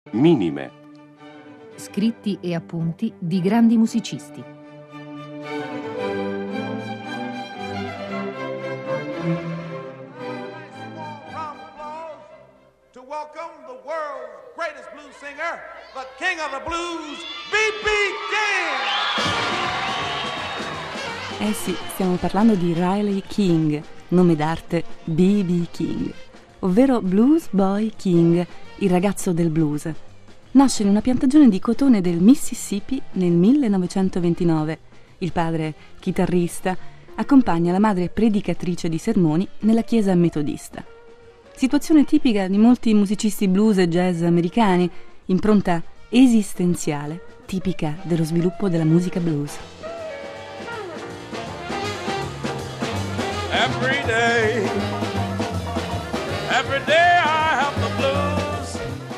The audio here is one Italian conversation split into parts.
Minime. Scritti e appunti di grandi musicisti. To welcome the world's greatest blues singer, the king of the blues, B.B. King. Eh sì, stiamo parlando di Riley King, nome d'arte B.B. King, ovvero Blues Boy King, il ragazzo del blues. Nasce in una piantagione di cotone del Mississippi nel 1929. Il padre, chitarrista, accompagna la madre predicatrice di sermoni nella chiesa metodista. Situazione tipica di molti musicisti blues e jazz americani, impronta esistenziale, tipica dello sviluppo della musica blues. Every day I have the blues.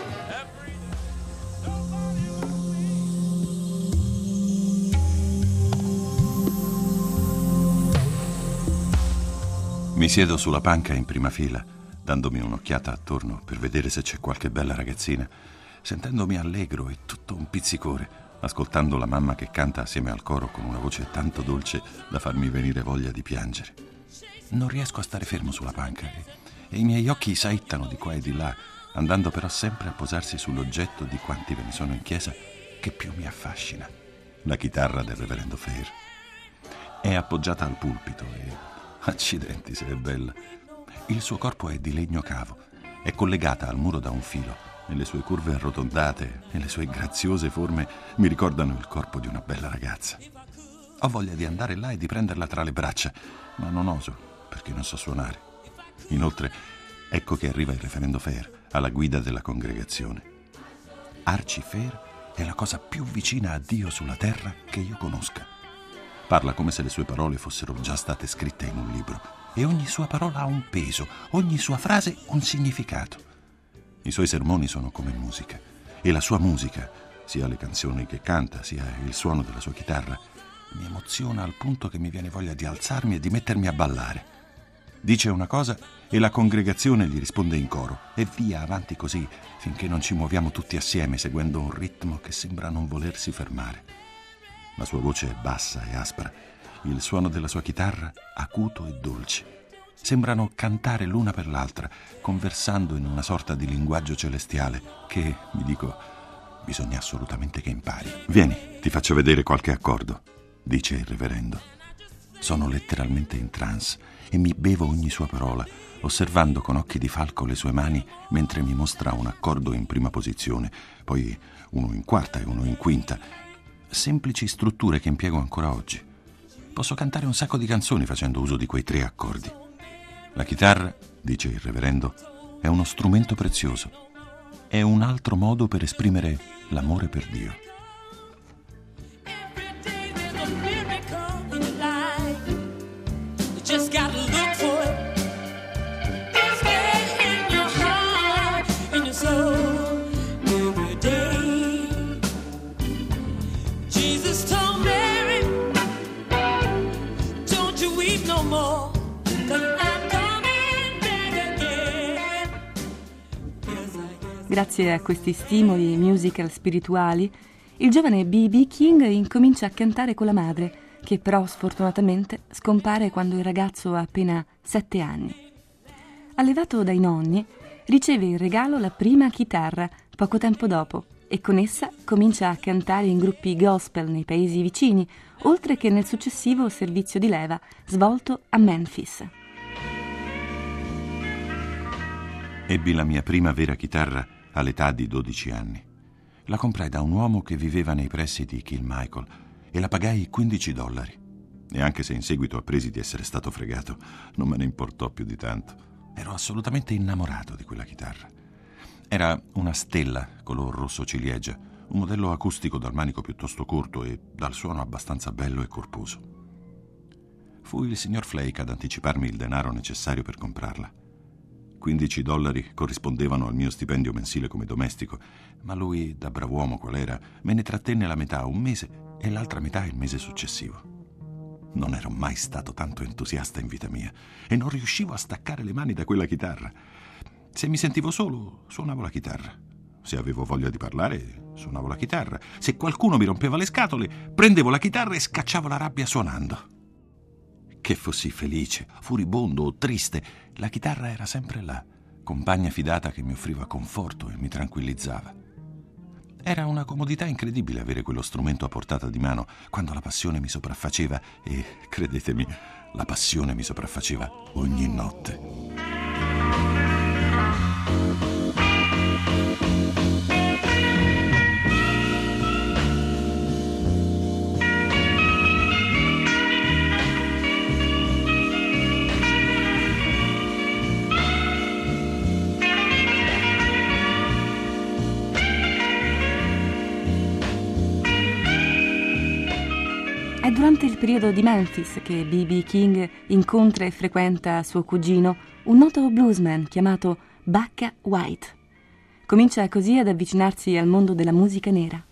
Mi siedo sulla panca in prima fila, dandomi un'occhiata attorno per vedere se c'è qualche bella ragazzina, sentendomi allegro e tutto un pizzicore, ascoltando la mamma che canta assieme al coro con una voce tanto dolce da farmi venire voglia di piangere. Non riesco a stare fermo sulla panca e i miei occhi saettano di qua e di là, andando però sempre a posarsi sull'oggetto di quanti ve ne sono in chiesa che più mi affascina, la chitarra del reverendo Fair. È appoggiata al pulpito e, accidenti se è bella, il suo corpo è di legno cavo, è collegata al muro da un filo e le sue curve arrotondate e le sue graziose forme mi ricordano il corpo di una bella ragazza. Ho voglia di andare là e di prenderla tra le braccia, ma non oso perché non so suonare. Inoltre, ecco che arriva il reverendo Fair alla guida della congregazione. Archie Fair è la cosa più vicina a Dio sulla terra che io conosca. Parla come se le sue parole fossero già state scritte in un libro e ogni sua parola ha un peso, ogni sua frase un significato. I suoi sermoni sono come musica e la sua musica, sia le canzoni che canta, sia il suono della sua chitarra, mi emoziona al punto che mi viene voglia di alzarmi e di mettermi a ballare. Dice una cosa e la congregazione gli risponde in coro e via avanti così finché non ci muoviamo tutti assieme seguendo un ritmo che sembra non volersi fermare. La sua voce è bassa e aspra, il suono della sua chitarra acuto e dolce. Sembrano cantare l'una per l'altra, conversando in una sorta di linguaggio celestiale che, mi dico, bisogna assolutamente che impari. Vieni, ti faccio vedere qualche accordo, dice il reverendo. Sono letteralmente in trance e mi bevo ogni sua parola, osservando con occhi di falco le sue mani mentre mi mostra un accordo in prima posizione, poi uno in quarta e uno in quinta. Semplici strutture che impiego ancora oggi. Posso cantare un sacco di canzoni facendo uso di quei 3 accordi. La chitarra, dice il reverendo, è uno strumento prezioso. È un altro modo per esprimere l'amore per Dio. Grazie a questi stimoli musical spirituali, il giovane B.B. King incomincia a cantare con la madre, che però sfortunatamente scompare quando il ragazzo ha appena 7 anni. Allevato dai nonni, riceve in regalo la prima chitarra poco tempo dopo e con essa comincia a cantare in gruppi gospel nei paesi vicini, oltre che nel successivo servizio di leva svolto a Memphis. Ebbi la mia prima vera chitarra all'età di 12 anni. La comprai da un uomo che viveva nei pressi di Kilmichael e la pagai $15. E anche se in seguito appresi di essere stato fregato, non me ne importò più di tanto. Ero assolutamente innamorato di quella chitarra. Era una stella color rosso ciliegia, un modello acustico dal manico piuttosto corto e dal suono abbastanza bello e corposo. Fu il signor Flake ad anticiparmi il denaro necessario per comprarla. $15 corrispondevano al mio stipendio mensile come domestico, ma lui, da brav'uomo qual era, me ne trattenne la metà un mese e l'altra metà il mese successivo. Non ero mai stato tanto entusiasta in vita mia e non riuscivo a staccare le mani da quella chitarra. Se mi sentivo solo, suonavo la chitarra. Se avevo voglia di parlare, suonavo la chitarra. Se qualcuno mi rompeva le scatole, prendevo la chitarra e scacciavo la rabbia suonando. Che fossi felice, furibondo o triste, la chitarra era sempre là, compagna fidata che mi offriva conforto e mi tranquillizzava. Era una comodità incredibile avere quello strumento a portata di mano quando la passione mi sopraffaceva e, credetemi, la passione mi sopraffaceva ogni notte. È durante il periodo di Memphis che B.B. King incontra e frequenta suo cugino, un noto bluesman chiamato Bukka White. Comincia così ad avvicinarsi al mondo della musica nera.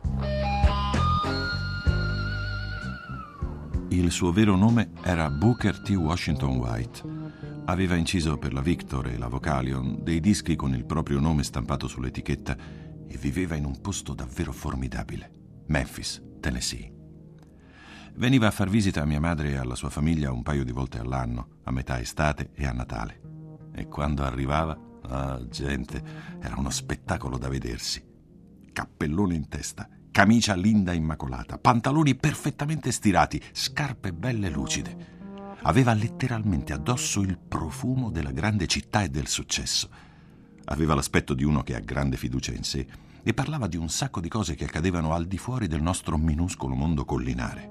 Il suo vero nome era Booker T. Washington White. Aveva inciso per la Victor e la Vocalion dei dischi con il proprio nome stampato sull'etichetta e viveva in un posto davvero formidabile, Memphis, Tennessee. Veniva a far visita a mia madre e alla sua famiglia un paio di volte all'anno, a metà estate e a Natale. E quando arrivava, gente, era uno spettacolo da vedersi. Cappellone in testa, camicia linda immacolata, pantaloni perfettamente stirati, scarpe belle lucide. Aveva letteralmente addosso il profumo della grande città e del successo. Aveva l'aspetto di uno che ha grande fiducia in sé e parlava di un sacco di cose che accadevano al di fuori del nostro minuscolo mondo collinare.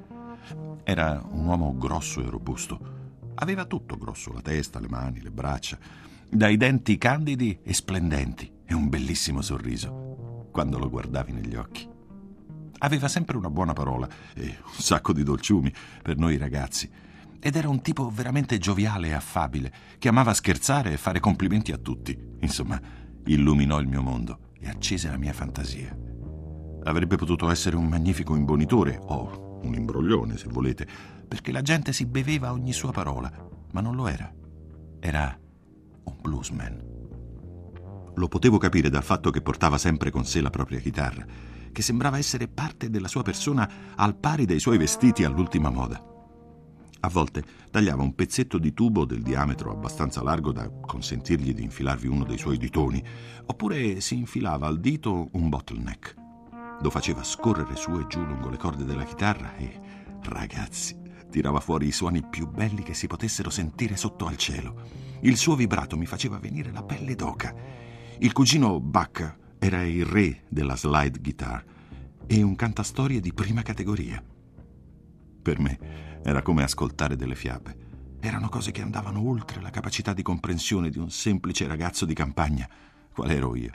Era un uomo grosso e robusto. Aveva tutto grosso, la testa, le mani, le braccia, dai denti candidi e splendenti e un bellissimo sorriso quando lo guardavi negli occhi. Aveva sempre una buona parola e un sacco di dolciumi per noi ragazzi ed era un tipo veramente gioviale e affabile che amava scherzare e fare complimenti a tutti. Insomma, illuminò il mio mondo e accese la mia fantasia. Avrebbe potuto essere un magnifico imbonitore o un imbroglione, se volete, perché la gente si beveva ogni sua parola, ma non lo era. Era un bluesman. Lo potevo capire dal fatto che portava sempre con sé la propria chitarra, che sembrava essere parte della sua persona al pari dei suoi vestiti all'ultima moda. A volte tagliava un pezzetto di tubo del diametro abbastanza largo da consentirgli di infilarvi uno dei suoi ditoni, oppure si infilava al dito un bottleneck. Lo faceva scorrere su e giù lungo le corde della chitarra e, ragazzi, tirava fuori i suoni più belli che si potessero sentire sotto al cielo. Il suo vibrato mi faceva venire la pelle d'oca. Il cugino Bukka era il re della slide guitar e un cantastorie di prima categoria. Per me era come ascoltare delle fiabe. Erano cose che andavano oltre la capacità di comprensione di un semplice ragazzo di campagna, qual ero io.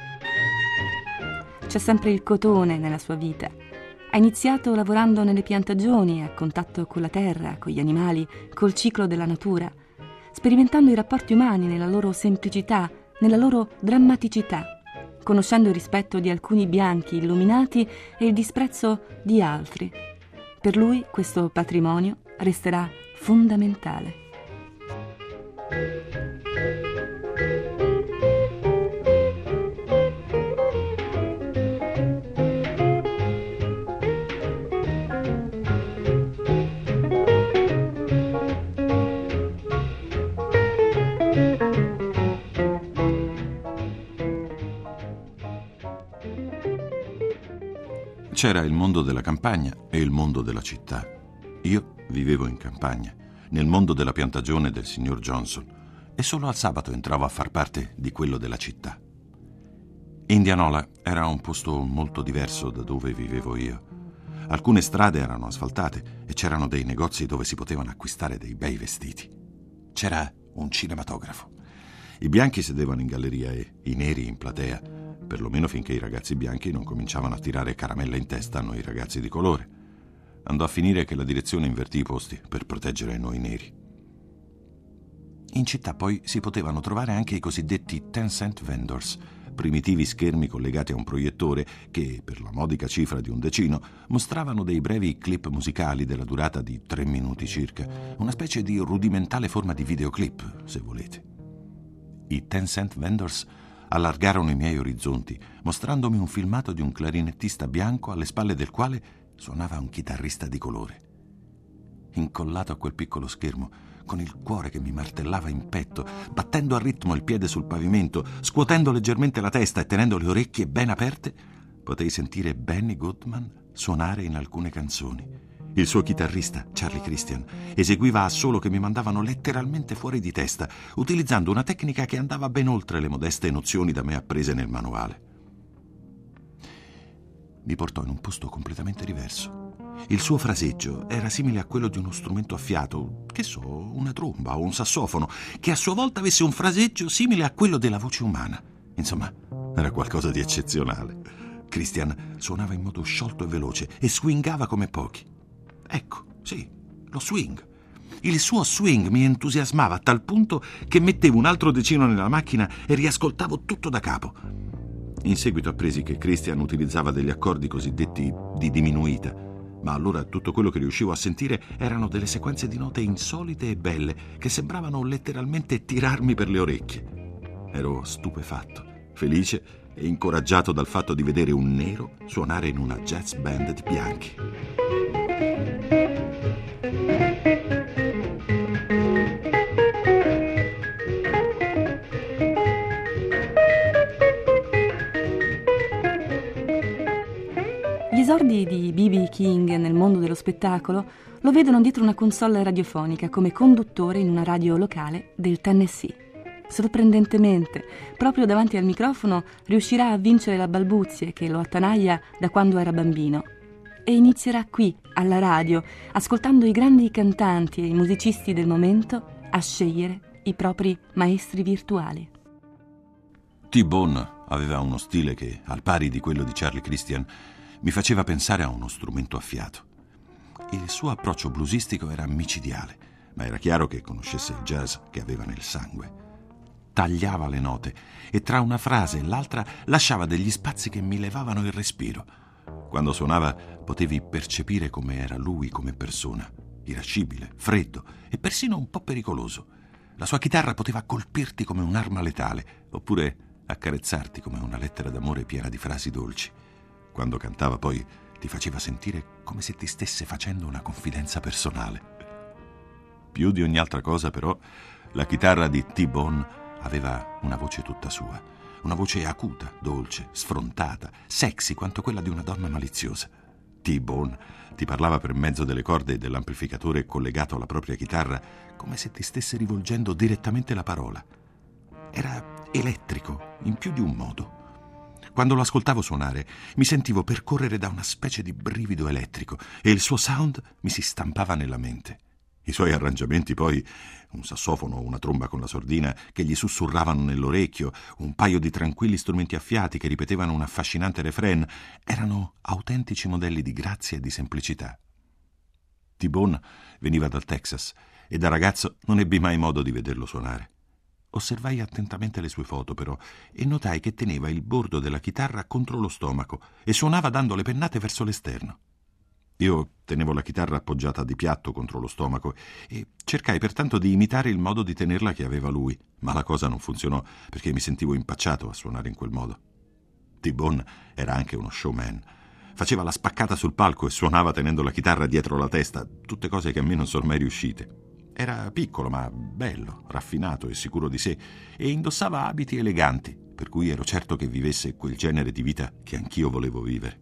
C'è sempre il cotone nella sua vita. Ha iniziato lavorando nelle piantagioni, a contatto con la terra, con gli animali, col ciclo della natura, sperimentando i rapporti umani nella loro semplicità, nella loro drammaticità, conoscendo il rispetto di alcuni bianchi illuminati e il disprezzo di altri. Per lui questo patrimonio resterà fondamentale. C'era il mondo della campagna e il mondo della città. Io vivevo in campagna, nel mondo della piantagione del signor Johnson, e solo al sabato entravo a far parte di quello della città. Indianola era un posto molto diverso da dove vivevo io. Alcune strade erano asfaltate e c'erano dei negozi dove si potevano acquistare dei bei vestiti. C'era un cinematografo. I bianchi sedevano in galleria e i neri in platea, perlomeno finché i ragazzi bianchi non cominciavano a tirare caramella in testa a noi ragazzi di colore. Andò a finire che la direzione invertì i posti per proteggere noi neri. In città poi si potevano trovare anche i cosiddetti 10-cent vendors, primitivi schermi collegati a un proiettore che, per la modica cifra di $10, mostravano dei brevi clip musicali della durata di 3 minuti circa, una specie di rudimentale forma di videoclip, se volete. I 10-cent vendors allargarono i miei orizzonti, mostrandomi un filmato di un clarinettista bianco alle spalle del quale suonava un chitarrista di colore. Incollato a quel piccolo schermo, con il cuore che mi martellava in petto, battendo a ritmo il piede sul pavimento, scuotendo leggermente la testa e tenendo le orecchie ben aperte, potei sentire Benny Goodman suonare in alcune canzoni. Il suo chitarrista, Charlie Christian, eseguiva assolo che mi mandavano letteralmente fuori di testa, utilizzando una tecnica che andava ben oltre le modeste nozioni da me apprese nel manuale. Mi portò in un posto completamente diverso. Il suo fraseggio era simile a quello di uno strumento a fiato, che so, una tromba o un sassofono, che a sua volta avesse un fraseggio simile a quello della voce umana. Insomma, era qualcosa di eccezionale. Christian suonava in modo sciolto e veloce e swingava come pochi. Ecco, sì, lo swing. Il suo swing mi entusiasmava a tal punto che mettevo un altro decino nella macchina e riascoltavo tutto da capo. In seguito appresi che Christian utilizzava degli accordi cosiddetti di diminuita, ma allora tutto quello che riuscivo a sentire erano delle sequenze di note insolite e belle che sembravano letteralmente tirarmi per le orecchie. Ero stupefatto, felice e incoraggiato dal fatto di vedere un nero suonare in una jazz band di bianchi. Gli esordi di B.B. King nel mondo dello spettacolo lo vedono dietro una console radiofonica come conduttore in una radio locale del Tennessee. Sorprendentemente, proprio davanti al microfono riuscirà a vincere la balbuzie che lo attanaglia da quando era bambino e inizierà qui, alla radio, ascoltando i grandi cantanti e i musicisti del momento, a scegliere i propri maestri virtuali. T-Bone aveva uno stile che, al pari di quello di Charlie Christian, mi faceva pensare a uno strumento a fiato. Il suo approccio bluesistico era micidiale, ma era chiaro che conoscesse il jazz che aveva nel sangue. Tagliava le note e tra una frase e l'altra lasciava degli spazi che mi levavano il respiro. Quando suonava potevi percepire come era lui come persona, irascibile, freddo e persino un po' pericoloso. La sua chitarra poteva colpirti come un'arma letale, oppure accarezzarti come una lettera d'amore piena di frasi dolci. Quando cantava poi ti faceva sentire come se ti stesse facendo una confidenza personale. Più di ogni altra cosa, però, la chitarra di T-Bone aveva una voce tutta sua, una voce acuta, dolce, sfrontata, sexy quanto quella di una donna maliziosa. T-Bone ti parlava per mezzo delle corde e dell'amplificatore collegato alla propria chitarra come se ti stesse rivolgendo direttamente la parola. Era elettrico in più di un modo. Quando lo ascoltavo suonare mi sentivo percorrere da una specie di brivido elettrico e il suo sound mi si stampava nella mente. I suoi arrangiamenti poi, un sassofono o una tromba con la sordina che gli sussurravano nell'orecchio, un paio di tranquilli strumenti a fiati che ripetevano un affascinante refrain, erano autentici modelli di grazia e di semplicità. T-Bone veniva dal Texas e da ragazzo non ebbi mai modo di vederlo suonare. Osservai attentamente le sue foto, però, e notai che teneva il bordo della chitarra contro lo stomaco e suonava dando le pennate verso l'esterno. Io tenevo la chitarra appoggiata di piatto contro lo stomaco e cercai pertanto di imitare il modo di tenerla che aveva lui, ma la cosa non funzionò perché mi sentivo impacciato a suonare in quel modo. T-Bone era anche uno showman. Faceva la spaccata sul palco e suonava tenendo la chitarra dietro la testa, tutte cose che a me non sono mai riuscite. Era piccolo ma bello, raffinato e sicuro di sé e indossava abiti eleganti, per cui ero certo che vivesse quel genere di vita che anch'io volevo vivere.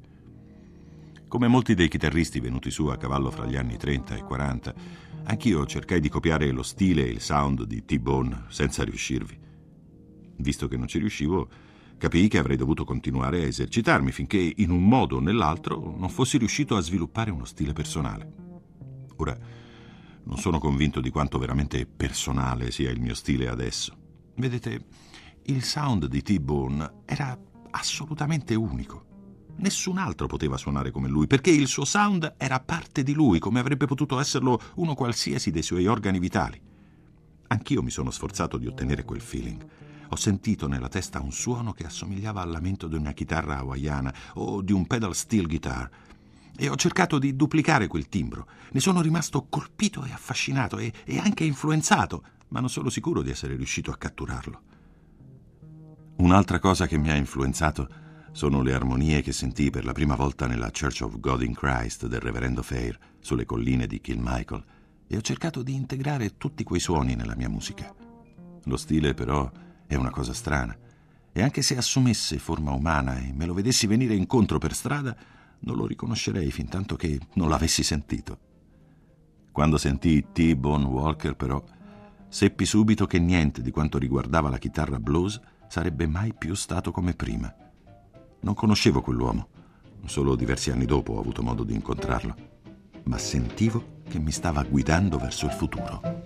Come molti dei chitarristi venuti su a cavallo fra gli anni 30 e 40, anch'io cercai di copiare lo stile e il sound di T-Bone senza riuscirvi. Visto che non ci riuscivo, capii che avrei dovuto continuare a esercitarmi finché in un modo o nell'altro non fossi riuscito a sviluppare uno stile personale. Ora, non sono convinto di quanto veramente personale sia il mio stile adesso. Vedete, il sound di T-Bone era assolutamente unico. Nessun altro poteva suonare come lui, perché il suo sound era parte di lui, come avrebbe potuto esserlo uno qualsiasi dei suoi organi vitali. Anch'io mi sono sforzato di ottenere quel feeling. Ho sentito nella testa un suono che assomigliava al lamento di una chitarra hawaiana o di un pedal steel guitar e ho cercato di duplicare quel timbro. Ne sono rimasto colpito e affascinato e anche influenzato, ma non sono sicuro di essere riuscito a catturarlo. Un'altra cosa che mi ha influenzato sono le armonie che sentii per la prima volta nella Church of God in Christ del reverendo Fair sulle colline di Kilmichael, e ho cercato di integrare tutti quei suoni nella mia musica. Lo stile però è una cosa strana, e anche se assumesse forma umana e me lo vedessi venire incontro per strada, non lo riconoscerei fintanto che non l'avessi sentito. Quando sentii T-Bone Walker, però, seppi subito che niente di quanto riguardava la chitarra blues sarebbe mai più stato come prima. Non conoscevo quell'uomo, solo diversi anni dopo ho avuto modo di incontrarlo, ma sentivo che mi stava guidando verso il futuro.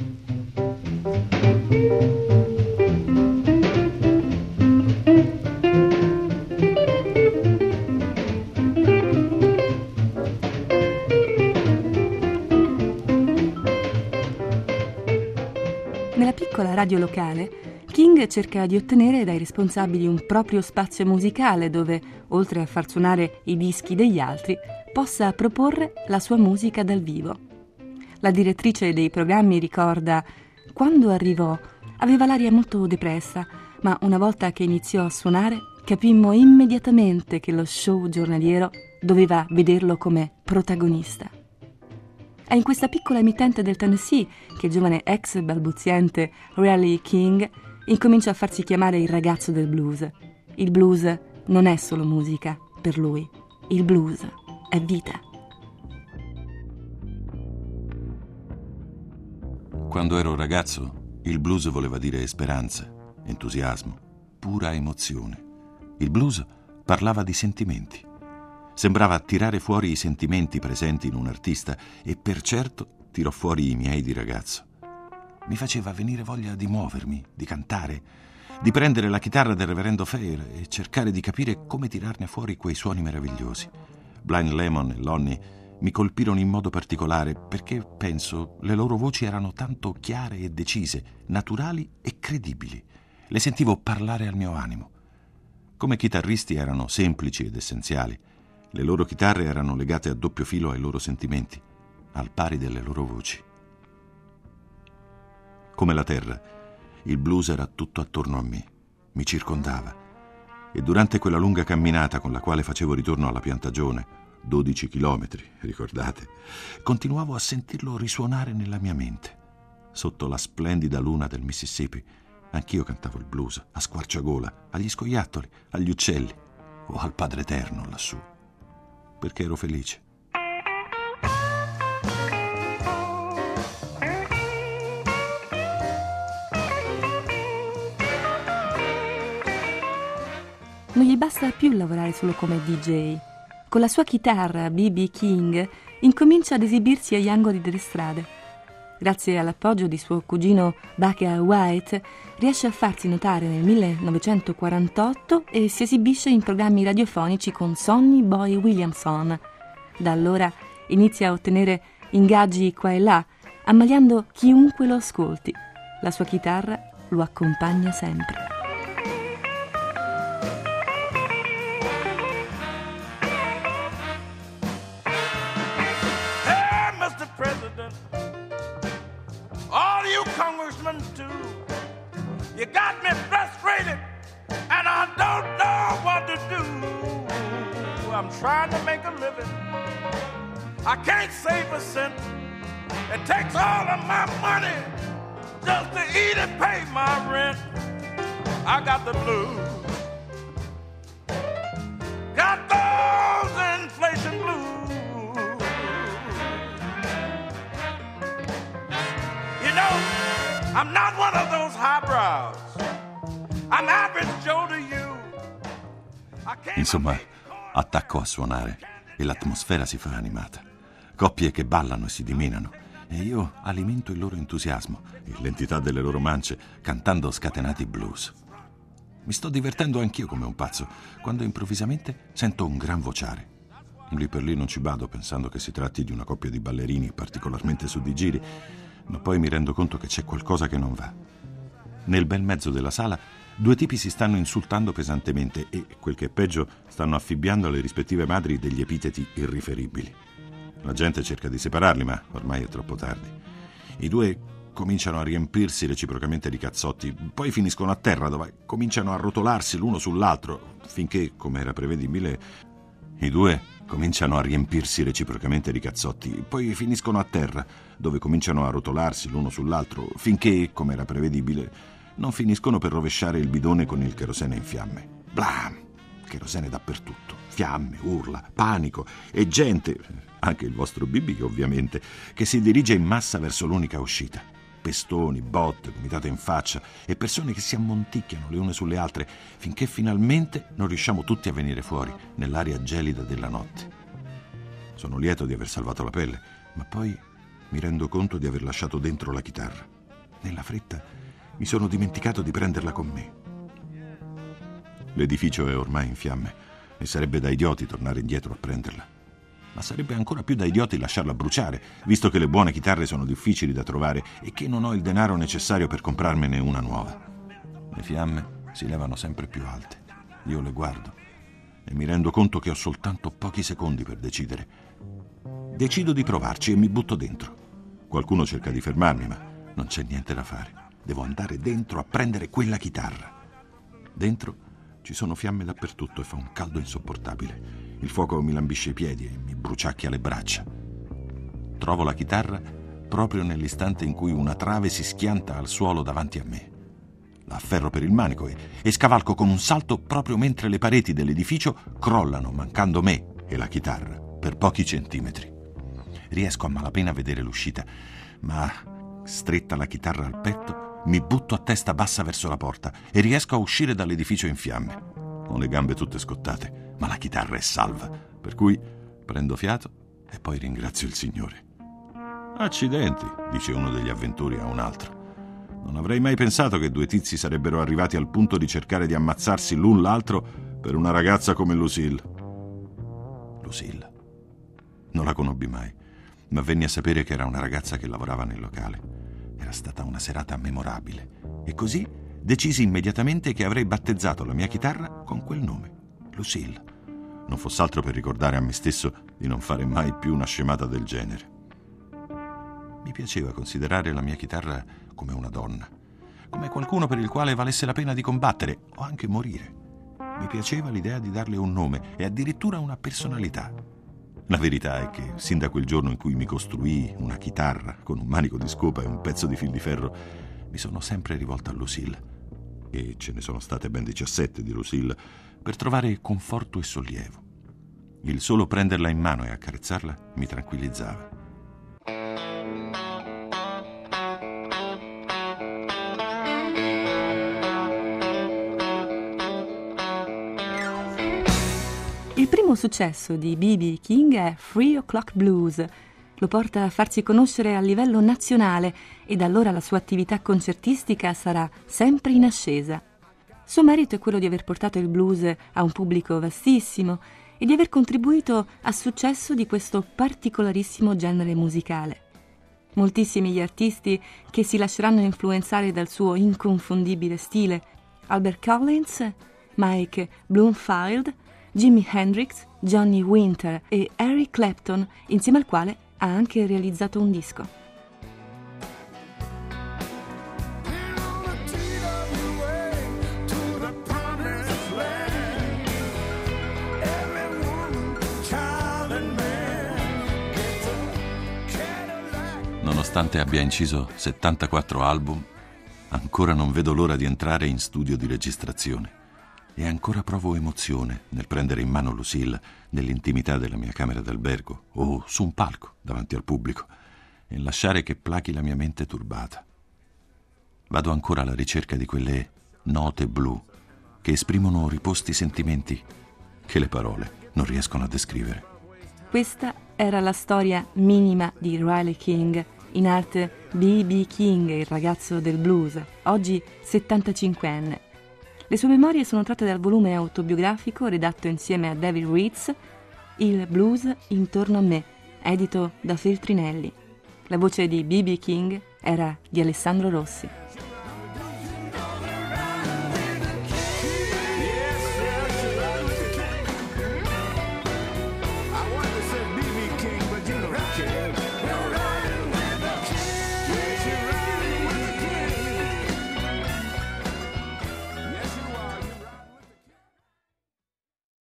Nella piccola radio locale, King cerca di ottenere dai responsabili un proprio spazio musicale dove, oltre a far suonare i dischi degli altri, possa proporre la sua musica dal vivo. La direttrice dei programmi ricorda: quando arrivò aveva l'aria molto depressa, ma una volta che iniziò a suonare capimmo immediatamente che lo show giornaliero doveva vederlo come protagonista. È in questa piccola emittente del Tennessee che il giovane ex balbuziente Riley King incomincia a farsi chiamare il ragazzo del blues. Il blues non è solo musica per lui, il blues è vita. Quando ero ragazzo, il blues voleva dire speranza, entusiasmo, pura emozione. Il blues parlava di sentimenti. Sembrava tirare fuori i sentimenti presenti in un artista e per certo tirò fuori i miei di ragazzo. Mi faceva venire voglia di muovermi, di cantare, di prendere la chitarra del reverendo Fair e cercare di capire come tirarne fuori quei suoni meravigliosi. Blind Lemon e Lonnie mi colpirono in modo particolare perché, penso, le loro voci erano tanto chiare e decise, naturali e credibili. Le sentivo parlare al mio animo. Come chitarristi erano semplici ed essenziali. Le loro chitarre erano legate a doppio filo ai loro sentimenti, al pari delle loro voci. Come la terra, il blues era tutto attorno a me, mi circondava. E durante quella lunga camminata con la quale facevo ritorno alla piantagione, 12 chilometri, ricordate, continuavo a sentirlo risuonare nella mia mente. Sotto la splendida luna del Mississippi, anch'io cantavo il blues, a squarciagola, agli scoiattoli, agli uccelli o al Padre Eterno lassù, perché ero felice. Non gli basta più lavorare solo come DJ. Con la sua chitarra, B.B. King incomincia ad esibirsi agli angoli delle strade. Grazie all'appoggio di suo cugino Baker White, riesce a farsi notare nel 1948 e si esibisce in programmi radiofonici con Sonny Boy Williamson. Da allora inizia a ottenere ingaggi qua e là, ammaliando chiunque lo ascolti. La sua chitarra lo accompagna sempre. Congressman too, you got me frustrated and I don't know what to do. I'm trying to make a living, I can't save a cent. It takes all of my money just to eat and pay my rent. I got the blues, got those inflation blues. You know, I'm not one of those highbrows. I'm average Joe to you. Insomma, attacco a suonare e l'atmosfera si fa animata. Coppie che ballano e si dimenano e io alimento il loro entusiasmo e l'entità delle loro mance cantando scatenati blues. Mi sto divertendo anch'io come un pazzo quando improvvisamente sento un gran vociare. Lì per lì non ci bado pensando che si tratti di una coppia di ballerini particolarmente su di giri, ma poi mi rendo conto che c'è qualcosa che non va. Nel bel mezzo della sala, due tipi si stanno insultando pesantemente e, quel che è peggio, stanno affibbiando alle rispettive madri degli epiteti irriferibili. La gente cerca di separarli, ma ormai è troppo tardi. I due cominciano a riempirsi reciprocamente di cazzotti, poi finiscono a terra dove cominciano a rotolarsi l'uno sull'altro, finché, come era prevedibile, i due cominciano a riempirsi reciprocamente di cazzotti, poi finiscono a terra dove cominciano a rotolarsi l'uno sull'altro, finché, come era prevedibile, non finiscono per rovesciare il bidone con il kerosene in fiamme. Blam! Kerosene dappertutto, fiamme, urla, panico e gente, anche il vostro Bibi ovviamente, che si dirige in massa verso l'unica uscita. Pestoni, botte, gomitate in faccia e persone che si ammonticchiano le une sulle altre finché finalmente non riusciamo tutti a venire fuori nell'aria gelida della notte. Sono lieto di aver salvato la pelle, ma poi mi rendo conto di aver lasciato dentro la chitarra. Nella fretta mi sono dimenticato di prenderla con me. L'edificio è ormai in fiamme e sarebbe da idioti tornare indietro a prenderla. Ma sarebbe ancora più da idioti lasciarla bruciare, visto che le buone chitarre sono difficili da trovare e che non ho il denaro necessario per comprarmene una nuova. Le fiamme si levano sempre più alte. Io le guardo e mi rendo conto che ho soltanto pochi secondi per decidere. Decido di provarci e mi butto dentro. Qualcuno cerca di fermarmi, ma non c'è niente da fare. Devo andare dentro a prendere quella chitarra. Dentro ci sono fiamme dappertutto e fa un caldo insopportabile. Il fuoco mi lambisce i piedi e mi bruciacchia le braccia. Trovo la chitarra proprio nell'istante in cui una trave si schianta al suolo davanti a me. La afferro per il manico e scavalco con un salto proprio mentre le pareti dell'edificio crollano, mancando me e la chitarra per pochi centimetri. Riesco a malapena a vedere l'uscita, ma stretta la chitarra al petto mi butto a testa bassa verso la porta e riesco a uscire dall'edificio in fiamme. Ho le gambe tutte scottate, ma la chitarra è salva, per cui prendo fiato e poi ringrazio il Signore. Accidenti, dice uno degli avventori a un altro. Non avrei mai pensato che due tizi sarebbero arrivati al punto di cercare di ammazzarsi l'un l'altro per una ragazza come Lucille. Lucille. Non la conobbi mai, ma venni a sapere che era una ragazza che lavorava nel locale. Era stata una serata memorabile e così decisi immediatamente che avrei battezzato la mia chitarra con quel nome, Lucille. Non fosse altro per ricordare a me stesso di non fare mai più una scemata del genere. Mi piaceva considerare la mia chitarra come una donna, come qualcuno per il quale valesse la pena di combattere o anche morire. Mi piaceva l'idea di darle un nome e addirittura una personalità. La verità è che, sin da quel giorno in cui mi costruii una chitarra con un manico di scopa e un pezzo di fil di ferro, mi sono sempre rivolto a Lucille, e ce ne sono state ben 17 di Lucille, per trovare conforto e sollievo. Il solo prenderla in mano e accarezzarla mi tranquillizzava. Il primo successo di B.B. King è 3 O'Clock Blues. Lo porta a farsi conoscere a livello nazionale e da allora la sua attività concertistica sarà sempre in ascesa. Suo merito è quello di aver portato il blues a un pubblico vastissimo e di aver contribuito al successo di questo particolarissimo genere musicale. Moltissimi gli artisti che si lasceranno influenzare dal suo inconfondibile stile: Albert Collins, Mike Bloomfield, Jimi Hendrix, Johnny Winter e Eric Clapton, insieme al quale ha anche realizzato un disco. Nonostante abbia inciso 74 album, ancora non vedo l'ora di entrare in studio di registrazione. E ancora provo emozione nel prendere in mano Lucille nell'intimità della mia camera d'albergo o su un palco davanti al pubblico e lasciare che plachi la mia mente turbata. Vado ancora alla ricerca di quelle note blu che esprimono riposti sentimenti che le parole non riescono a descrivere. Questa era la storia minima di Riley King, in arte B.B. King, il ragazzo del blues, oggi 75enne. Le sue memorie sono tratte dal volume autobiografico redatto insieme a David Reitz, Il blues intorno a me, edito da Feltrinelli. La voce di B.B. King era di Alessandro Rossi.